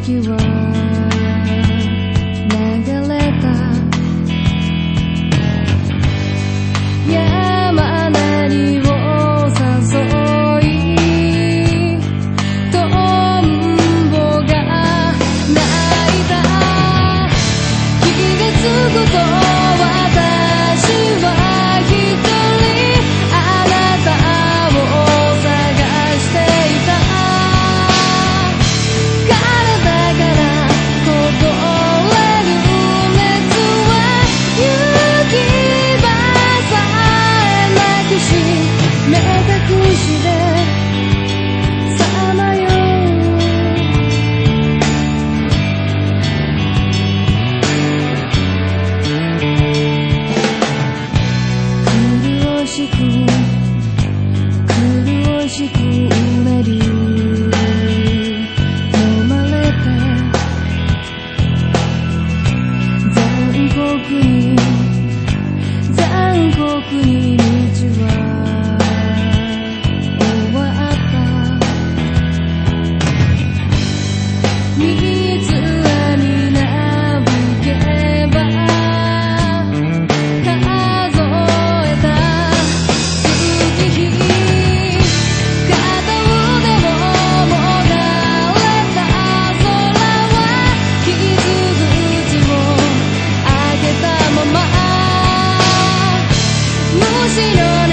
は流れた山なりを誘いトンボが鳴いた気がつくと私は一人あなたを探していた体からこぼれる熱は行き場さえなくし目隠しでさまよう苦しく苦しくうねり飲まれて残酷に道は終わった水はになびけば数えた月日片腕ももがれた空は傷口を開けたまま虫の